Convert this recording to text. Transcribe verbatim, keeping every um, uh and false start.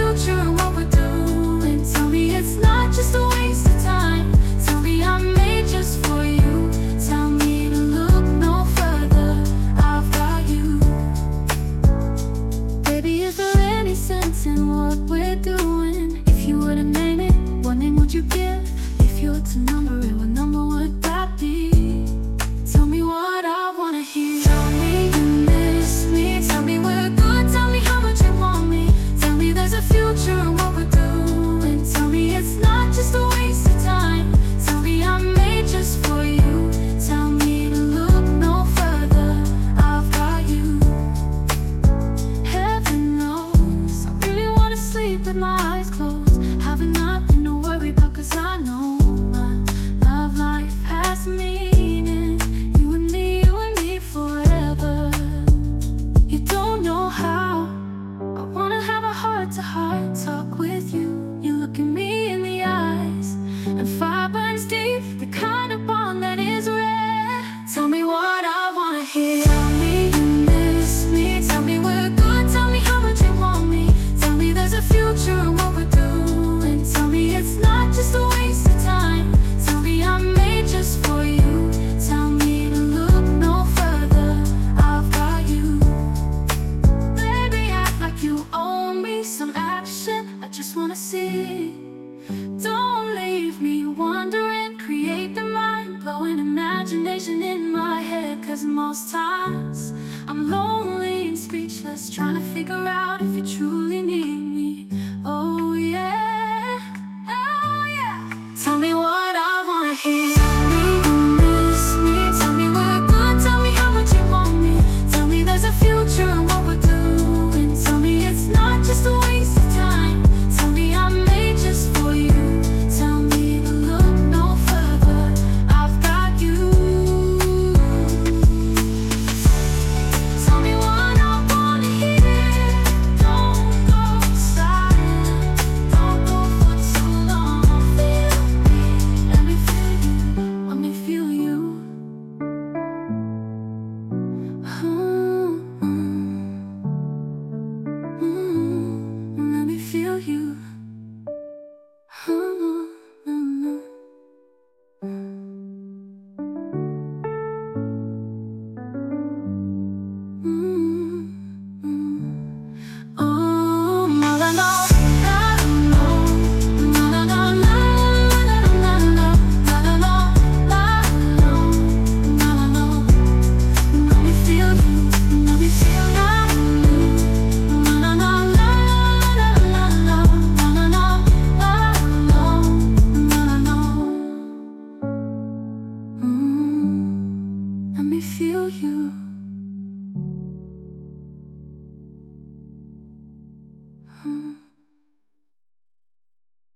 future and what we're doing. Tell me it's not just a waste of time. Tell me I'm made just for you. Tell me to look no further, I've got you. Baby, is there any sense in what we're doing? If you were to name it, what name would you give? If you were to number it, what number would that be? Tell me what I wanna hear. Tell me you miss me. Tell me we're good. Tell me how much you want me. Tell me there's a future in what we're doing. Tell me it's not just a waste of time. Tell me I'm made just for you. Tell me to look no further, I've got you. Heaven knows I really wanna sleep with my eyes closed, having nothing to worry about, cause I know my love life has meaning. You and me, you and me forever. You don't know how I wanna have a heart-to-heart talk with you. You look at me in the eyes, and fire burns deep, the kind of bond that is rare. Tell me what I wanna hear. Tell me you miss me. Tell me we're good. Tell me how much you want me. Tell me there's a future in what we're doing. Tell me it's not just a waste of time. Tell me I'm made just for you. Tell me to look no further, I've got you. Baby, act like you owe me some action, I just wanna see. Don't leave me wondering, create the mind-blowing imagination in my head. Cause most times I'm lonely and speechless, trying to figure out if you truly need me. Oh yeah, oh yeah. Tell me what I wanna hear. Tell me you miss me. Tell me we're good. Tell me how much you want me. Tell me there's a future in what we're doing. Tell me it's not just a waste of time. Tell me I'm made just for you. Tell me to look no further, I've got you. Tell me what I wanna hear. Don't go silent, don't go for too long. Feel me, let me feel you, let me feel you. Mm, mm, mm, let me feel you. Mm, mm, mm, mm. Oh, la la la, la la la, la la la, la la la, la la la, la la la. Let me feel you, let me feel you. La la la la, la la la, la la la, la la la. Mm, let me feel you.